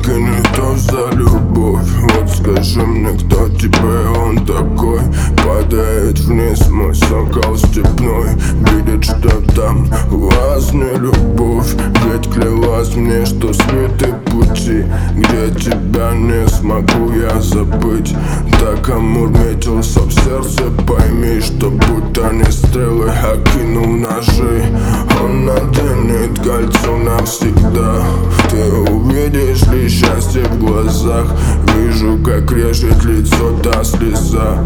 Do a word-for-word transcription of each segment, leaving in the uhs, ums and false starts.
денег и не то за любовь. Вот скажи мне, кто тебе он такой? Падает вниз мой сокол степной, видит, что там у вас не любовь. Ведь клялась мне, что светы пути, где тебя не смогу я забыть. Так Амур метился в сердце, пойми, что будто не стрелы, а кинул ножи. Он наденет кольцо навсегда. Ты увидишь ли счастье в глазах? Вижу, как режет лицо та слеза.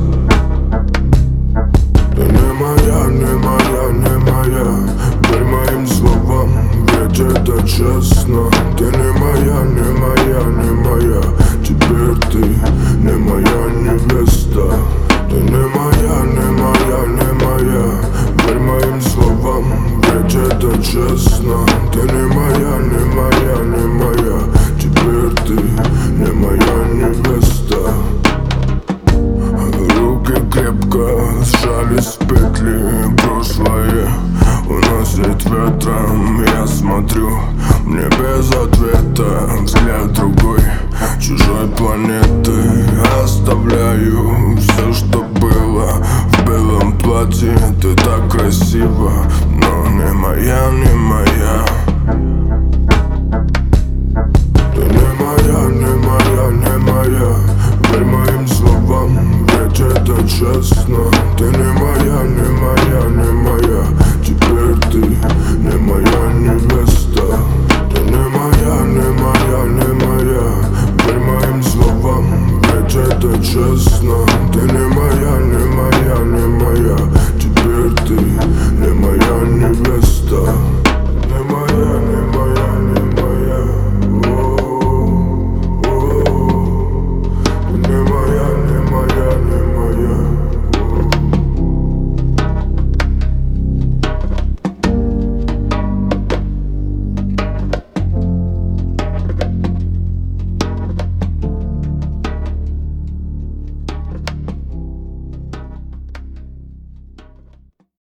Ты не моя, не моя, не моя. Верь моим словам, ведь это честно. Ты не моя, не моя, не моя. Теперь ты не моя невеста. Ты не моя, не моя, не моя. Верь моим словам, ведь это честно. Ты не моя, не моя, не моя. Теперь ты не моя невеста. Руки крепко сжались в петли, прошлое уносит ветром. Я смотрю, мне без ответа взгляд другой, чужой планеты. Оставляю все, что было в белом платье. Ты так красива, но не моя, не моя. Ты не моя, не моя, не моя. Верь моим словам, ведь это честно.